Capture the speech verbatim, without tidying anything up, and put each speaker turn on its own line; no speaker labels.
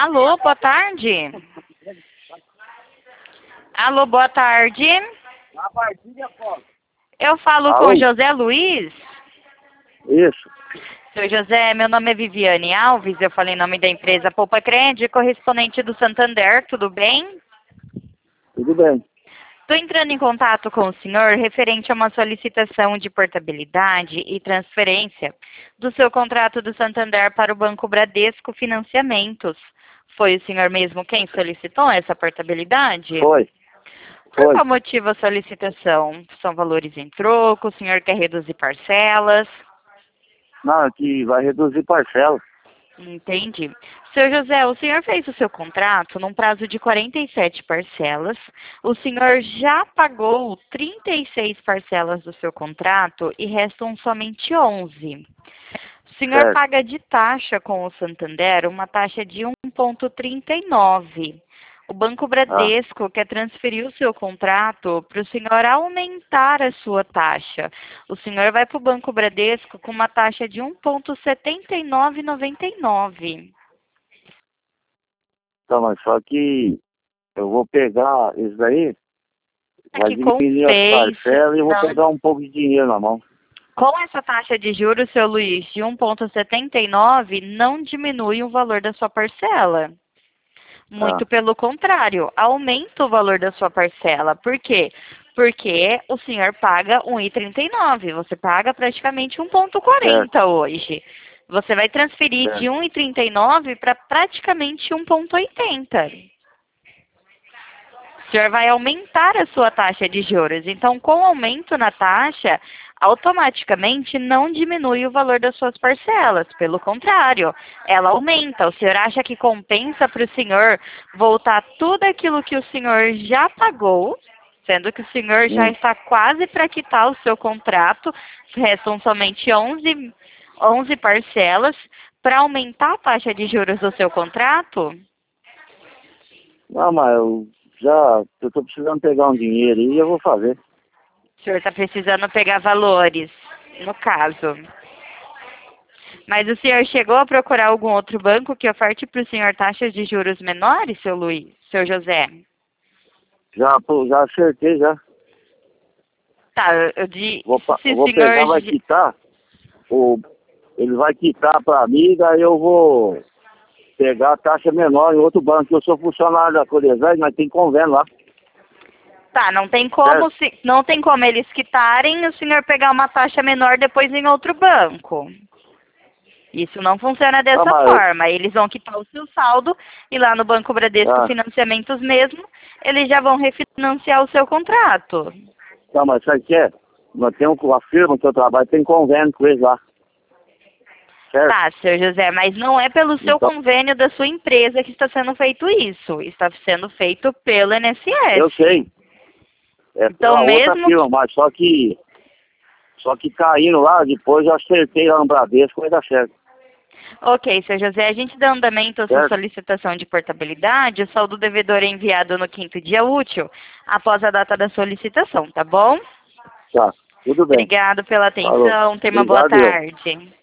Alô, boa tarde. Alô, boa tarde. Eu falo
Alô?
com José Luiz.
Isso.
Seu José, meu nome é Viviane Alves, eu falei em nome da empresa Poupa Crede, correspondente do Santander, tudo bem?
Tudo bem.
Estou entrando em contato com o senhor referente a uma solicitação de portabilidade e transferência do seu contrato do Santander para o Banco Bradesco Financiamentos. Foi o senhor mesmo quem solicitou essa portabilidade?
Foi.
Por
Foi.
qual motivo a solicitação? São valores em troco, o senhor quer reduzir parcelas?
Não, é que vai reduzir parcela.
Entendi. Seu José, o senhor fez o seu contrato num prazo de quarenta e sete parcelas. O senhor já pagou trinta e seis parcelas do seu contrato e restam somente onze. O senhor
Certo.
paga de taxa com o Santander uma taxa de um vírgula trinta e nove. O Banco
Ah,
Bradesco quer transferir o seu contrato para o senhor aumentar a sua taxa. O senhor vai para o Banco Bradesco com uma taxa de um vírgula setenta e nove noventa e nove.
tá, mas só que eu vou pegar isso daí,
É
vai
que com
diminuir as
Face,
parcelas e eu vou
não.
pegar um pouco de dinheiro na mão.
Com essa taxa de juros, seu Luiz, de um vírgula setenta e nove, não diminui o valor da sua parcela.
Ah,
Muito pelo contrário, aumenta o valor da sua parcela. Por quê? Porque o senhor paga um vírgula trinta e nove, você paga praticamente um vírgula
certo,
quarenta hoje. Você vai transferir de
certo.
um vírgula trinta e nove para praticamente um vírgula oitenta. O senhor vai aumentar a sua taxa de juros. Então, com o aumento na taxa, automaticamente não diminui o valor das suas parcelas. Pelo contrário, ela aumenta. O senhor acha que compensa para o senhor voltar tudo aquilo que o senhor já pagou, sendo que o senhor já
Hum.
está quase para quitar o seu contrato, restam somente onze, onze parcelas, para aumentar a taxa de juros do seu contrato?
Não, mas eu já, eu tô precisando pegar um dinheiro aí e eu vou fazer.
O senhor está precisando pegar valores, no caso. Mas o senhor chegou a procurar algum outro banco que oferte para o senhor taxas de juros menores, seu Luiz, seu José?
Já, pô, já acertei já.
Tá, eu, eu de,
Vou, pa-
se
eu
o
vou
senhor...
pegar, vai
j-
quitar, o, ele vai quitar pra mim, daí eu vou pegar a taxa menor em outro banco. Eu sou funcionário da Coresai, mas tem convênio lá.
Tá, não tem como,
Certo?
se, não tem como eles quitarem e o senhor pegar uma taxa menor depois em outro banco. Isso não funciona
Tá,
dessa
mas,
forma. Eles vão quitar o seu saldo e lá no Banco Bradesco
tá,
Financiamentos mesmo, eles já vão refinanciar o seu contrato.
tá, mas sabe o que é? Nós temos com a firma que eu trabalho, tem convênio com eles lá. Certo?
Tá, seu José, mas não é pelo seu
Então,
convênio da sua empresa que está sendo feito isso. Está sendo feito pelo I N S S.
eu sei. É
Então,
pela outra
mesmo
firma,
que...
mas só que, só que caindo lá, depois eu acertei lá no Bradesco, vai dar certo.
Ok, seu José, a gente dá andamento à sua
Certo?
solicitação de portabilidade, o saldo devedor é enviado no quinto dia útil, após a data da solicitação, tá bom?
Tá, tudo bem.
Obrigado pela
Falou.
atenção, tenha uma boa
Obrigado, eu.
tarde.